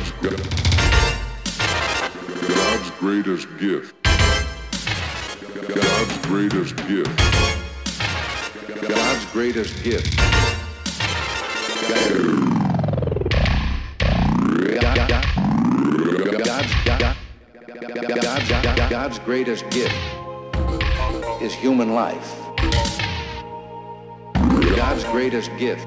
God's greatest gift. God's greatest gift. God's greatest gift. God's greatest gift is human life. God's greatest gift.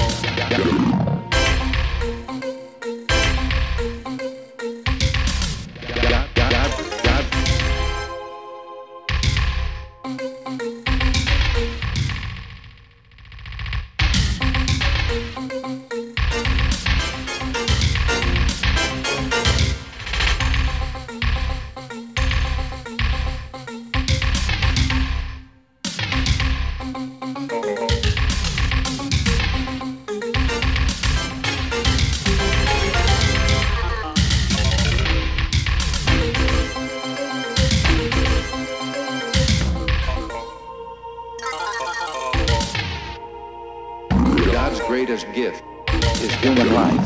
God's greatest gift is human life.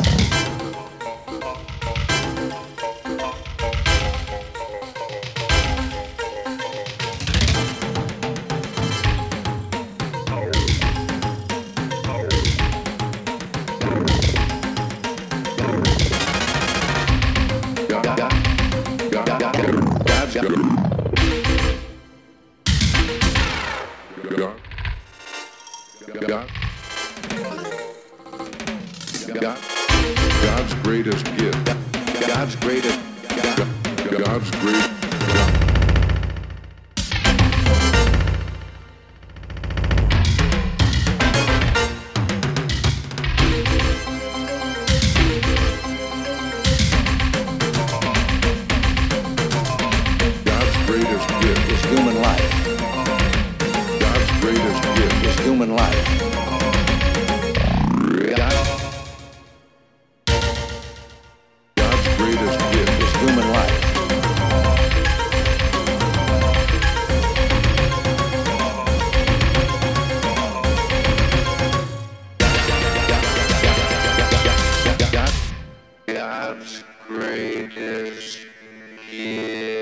God's greatest gift. God's greatest. God's great. God's greatest gift is human life. God's greatest gift is human life. God's greatest gift is human life. God's greatest gift.